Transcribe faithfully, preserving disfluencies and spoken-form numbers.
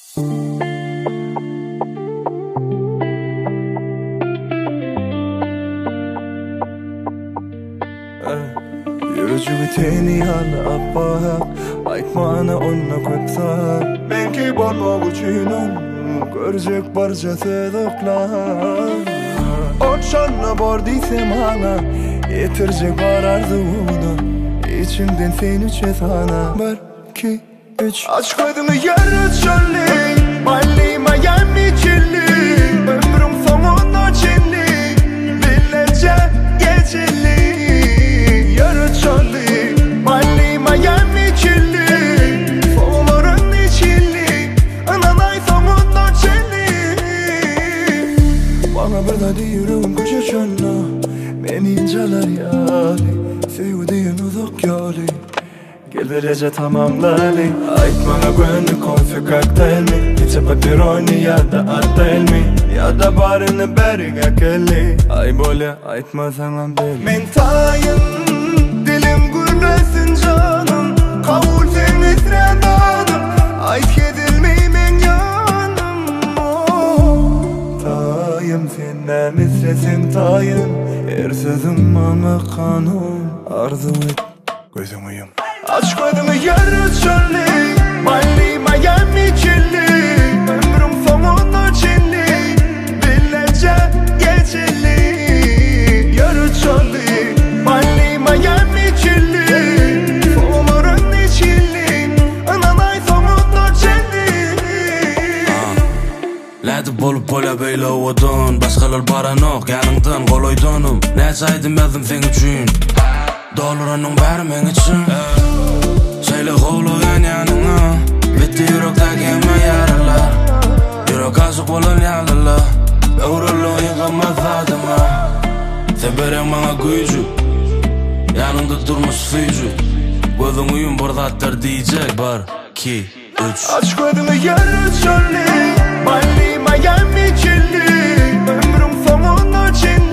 Yürücü biteni hala abba Aytmana onna köpsa Benki bolma uçinum Görecek barca sedoklar Oçanla bordiysem hala Yetirecek var arzunu İçimden sen üçe sana Bir, iki, üç Aç koyduğumu yarı çölü Ballima yemmi çilli Ömrüm sonunda çilli Bilece geçilli Yarı çölü Ballima yemmi çilli Soğuların içilli Ananay sonunda çilli Bana bir de yürüyüm koca çölü Beni inceler yali Sevdiğin uzak yali Gelirece tamamlali Aytmana gönlü konfi kokteyl mi İçe papironi ya da attayl mi Ya da barını beriga kelli Ay böyle aytma sana belli Men tayın dilim gürlesin canım Kavul sen isredanım Ayt kedilmeymen yanım oh. Tayım senden isresin tayın Her sözüm bana kanun Arzu et gözüm uyum Aç koyduğumu yarı çölü Ballima yemmi çilli Ömrüm sonunda çilli Bilece geçilli Yarı çölü Ballima yemmi çilli Soğuların içilli Ananay sonunda çilli Lädi bolup bola beyle ovadın Başkalar baranok yanımdan koloydunum Näçe aydım yazdım sen üçün Doluranın bäri men üçün Söyle kovlayan yanına Bitti yürekteki emme yaralar Yürek aşık bolan yalala Övrülüğün yıkamaz adıma Sen beren bana gücü Yanımda durmuş fücü Gözün uyum buradattır diyecek Bar, iki, üç Aç koyduğumu yarı çölü Ballima yemmi çilli Ömrüm sonunda çilli